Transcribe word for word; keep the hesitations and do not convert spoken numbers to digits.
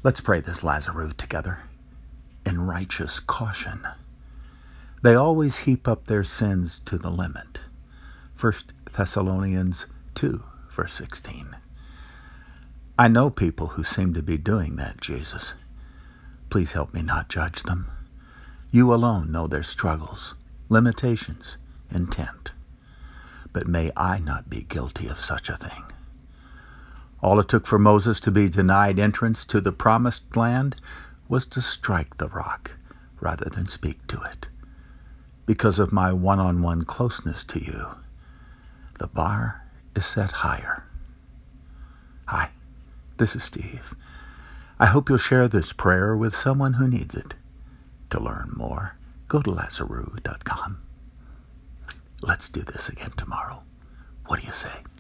Let's pray this Lazarus together in righteous caution. They always heap up their sins to the limit. First Thessalonians two, verse sixteen. I know people who seem to be doing that, Jesus. Please help me not judge them. You alone know their struggles, limitations, intent. But may I not be guilty of such a thing. All it took for Moses to be denied entrance to the promised land was to strike the rock rather than speak to it. Because of my one-on-one closeness to you, the bar is set higher. Hi, this is Steve. I hope you'll share this prayer with someone who needs it. To learn more, go to lazarus dot com. Let's do this again tomorrow. What do you say?